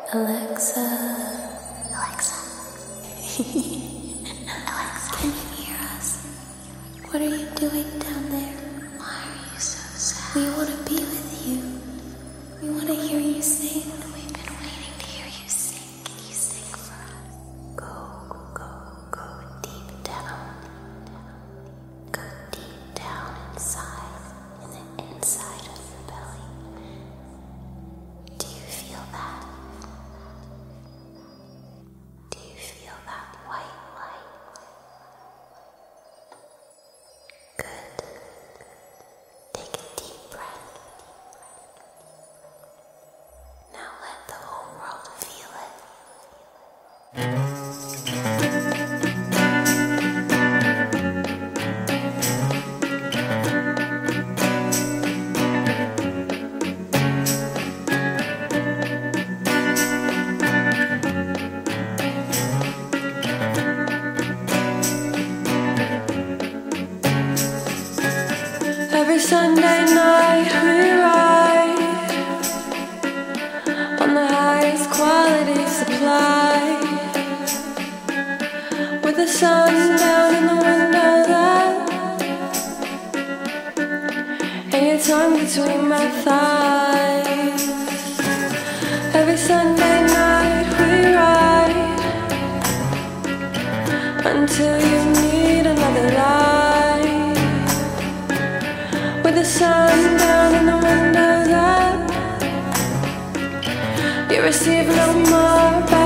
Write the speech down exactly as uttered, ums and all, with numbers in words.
Alexa. Alexa. Alexa. Can you hear us? What are you doing down there? Why are you so sad? We want to be with you. We want to hear you sing. We've been waiting to hear you sing. Can you sing for us? Go, go, go deep down. Go deep down inside, in the inside of your belly. Do you feel that? Do you feel that white light? Good. Take a deep breath. Now let the whole world feel it. Every Sunday night we ride on the highest quality supply, with the sun down in the windows up and your tongue between my thighs. Every Sunday night we ride until you need another light, with the sun down and the windows up. You receive no more.